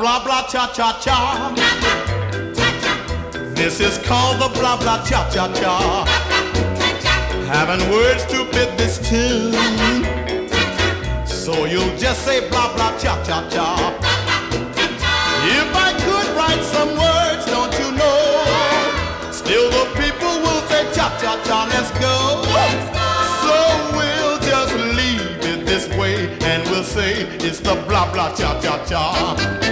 blah blah cha cha cha. This is called the blah blah cha cha cha. Having words to fit this tune, so you'll just say blah blah cha cha cha. If I could write some words, don't you know, still the people will say cha cha cha, let's go. So we'll just leave it this way and we'll say it's the blah blah cha cha cha.